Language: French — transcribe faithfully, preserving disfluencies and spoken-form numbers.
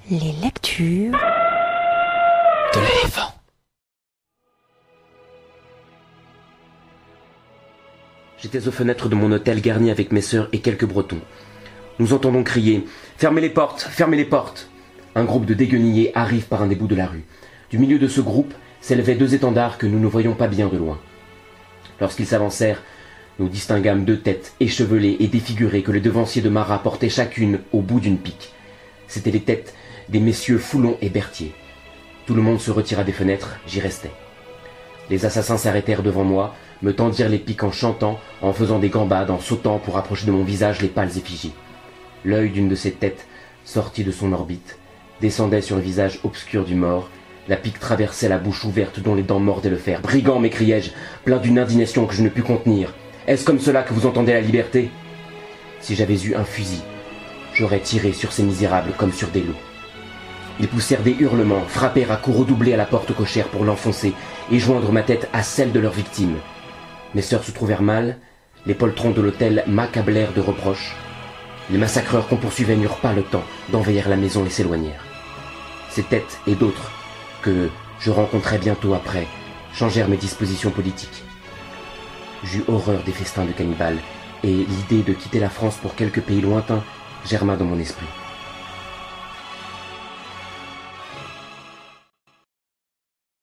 Les lectures de l'éléphant. J'étais aux fenêtres de mon hôtel garni avec mes sœurs et quelques Bretons. Nous entendons crier « Fermez les portes, fermez les portes !» Un groupe de déguenillés arrive par un des bouts de la rue. Du milieu de ce groupe s'élevaient deux étendards que nous ne voyions pas bien de loin. Lorsqu'ils s'avancèrent, nous distinguâmes deux têtes échevelées et défigurées que les devanciers de Marat portaient chacune au bout d'une pique. C'étaient les têtes des messieurs Foulon et Berthier. Tout le monde se retira des fenêtres, j'y restais. Les assassins s'arrêtèrent devant moi, me tendirent les piques en chantant, en faisant des gambades, en sautant pour approcher de mon visage les pâles effigies. L'œil d'une de ces têtes, sorti de son orbite, descendait sur le visage obscur du mort. La pique traversait la bouche ouverte dont les dents mordaient le fer. « Brigands !» m'écriai-je, plein d'une indignation que je ne pus contenir. « Est-ce comme cela que vous entendez la liberté ?» Si j'avais eu un fusil, j'aurais tiré sur ces misérables comme sur des loups. Ils poussèrent des hurlements, frappèrent à coups redoublés à la porte cochère pour l'enfoncer et joindre ma tête à celle de leur victime. Mes sœurs se trouvèrent mal, les poltrons de l'hôtel m'accablèrent de reproches. Les massacreurs qu'on poursuivait n'eurent pas le temps d'envahir la maison et s'éloignèrent. Ces têtes et d'autres, que je rencontrai bientôt après, changèrent mes dispositions politiques. J'eus horreur des festins de cannibales, et l'idée de quitter la France pour quelques pays lointains germa dans mon esprit.